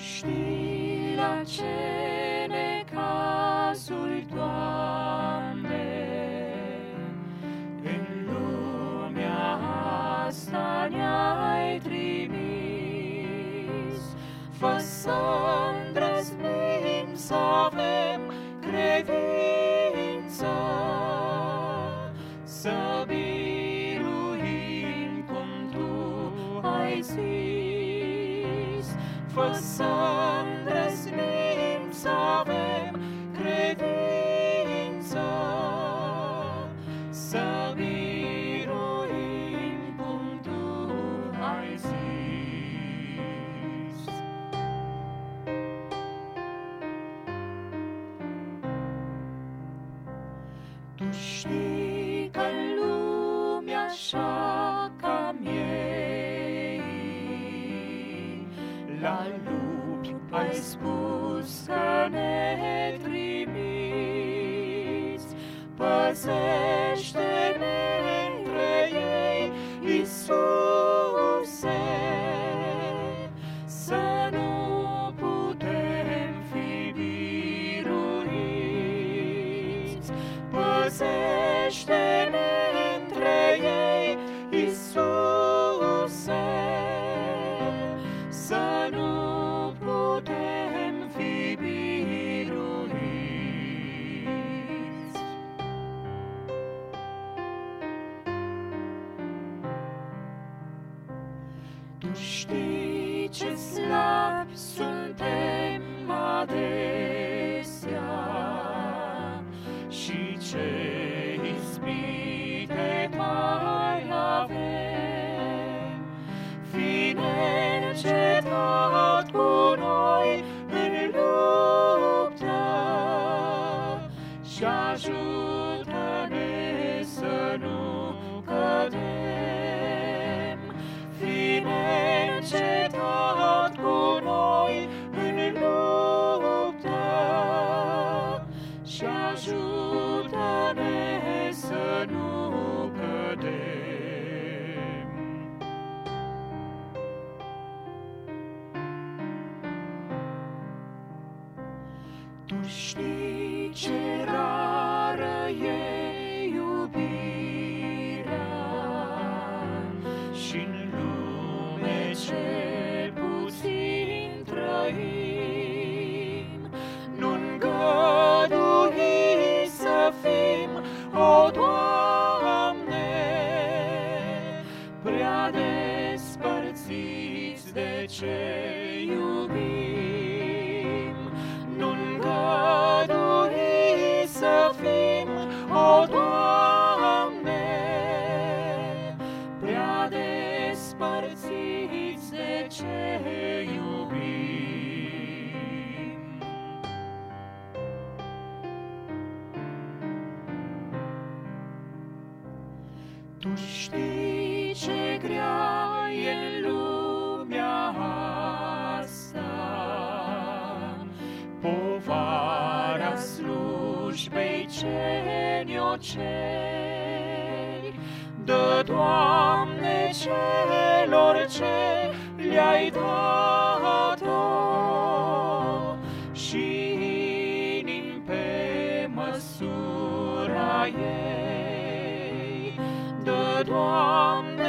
știi la ce necazuri, Doamne, în lumea asta ne-ai trimis. Fă să îndrăznim să avem credință, să biruim cum Tu ai zis. Fă să îndrăznim să avem credință, să biruim cum Tu ai zis. Tu știi că-n lume așa ca miei, la lupi ai spus că ne trimiți. Păzește-ne între ei, Iisuse, să nu putem fi biruiți. Păzește-ne între ei, Iisuse, să nu putem fi biruiți. Tu știi ce slabi suntem adesea și ce ispite mai avem. Fii neîncetat cu noi în luptă și ajută-ne să nu cădem. Fii neîncetat cu noi în luptă și ajută-ne să nu cădem. Tu știi ce rară e iubirea și-n lume ce puțin trăim. Nu-mi îngădui să fim, o Doamne, prea despărțiți de ce iubim. Nu-mi îngădui să fim, o Doamne, prea despărțiți de ce iubim. Tu știi ce grea e în lumea asta, povara slujbei ce ne-o ceri. Dă, Doamne, celor ce le-ai dat-o și inimi pe măsura ei. Dă, Doamne,